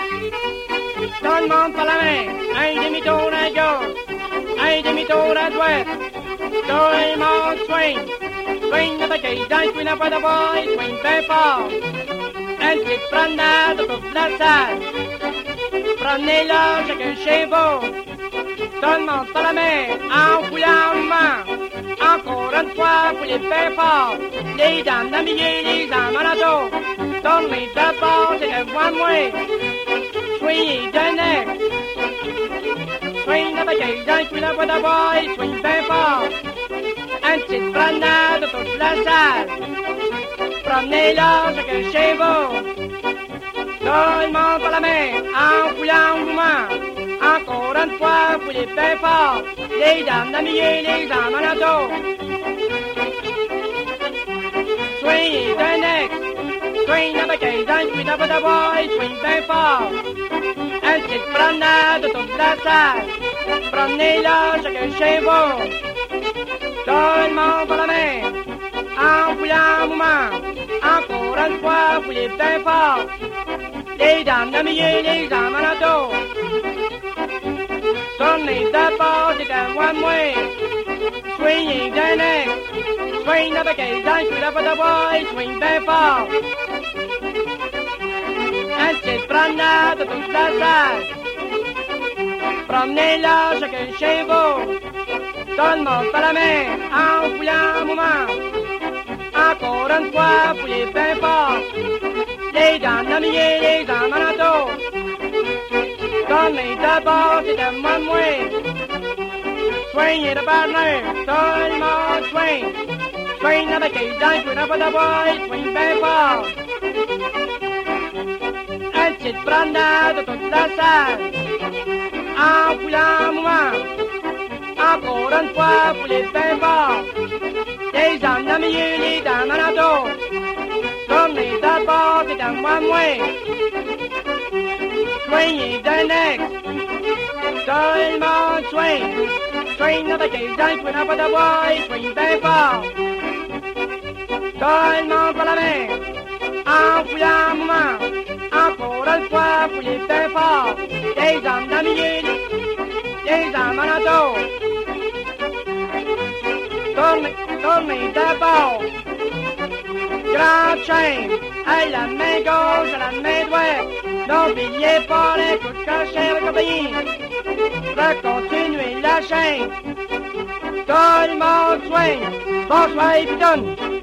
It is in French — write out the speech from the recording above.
Tout le monde par la main, un demi-tour à gauche, un demi-tour à droite. Tout le monde swing, swing le paquet, swing la boîte à bois, swing bien fort. Une petite promenade pour la salle. Promenez-la chacun chez vous. Tout le monde par la main, en fouillant le mouvement. Encore une fois, vous les faites fort. Les dames d'amiguer, les dames en auto. Tournez de bord, c'est le one-way. Swing de neck. Swing la baguette, swing la boîte à bois, swing bien fort. Une petite promenade toute la salle. Promenez-la chacun chez vous. Tout le monde par la main, en fouillant le mouvement. Encore une fois, vous les faites fort. Les dames d'amiguer, les dames en auto. Swing de neck. Swing la baguette, swing la boîte à bois, swing bien fort. Une petite promenade toute la salle. Promenez-la chacun chez vous. Tout le monde par la main, en fouillant le mouvement. Encore une fois, vous les faites fort. Les dames d'amiguer, les dames en auto. Tournez de bord, c'est un one-way. Swinging the neck. Swing la baguette, swing la boîte à bois, swing bien fort. Une petite promenade toute la salle. Promenez-la chacun chez vous. Tout le monde par la main, en fouillant un moment. Encore une fois, fouillez bien fort. Les dames d'amiguer, les dames en auto. Tournez de bord, c'est un one-way. Swingez de partner, tout le monde swing. Swing la baguette, swing la boîte à bois, swing bien fort. Une petite promenade toute la salle. En fouillant un moment. Encore une fois, vous les faites fort. Les dames d'amiguer, les dames en auto. Tournez de bord, c'est un one-way. Swingez de neck. Tout le monde swing. Swing la baguette, swing la boîte à bois, swing bien fort. Tout le monde par la main, en fouillant un moment. Encore une fois, vous les faites fort. Les dames d'amiguer, les dames en auto. Tournez de bord. Grand chain, à la main gauche, à la main droite. N'oubliez pas les coups de crochet de compagnie. Recontinuez la chaîne. Tout le monde swing. Bonsoir et puis donne.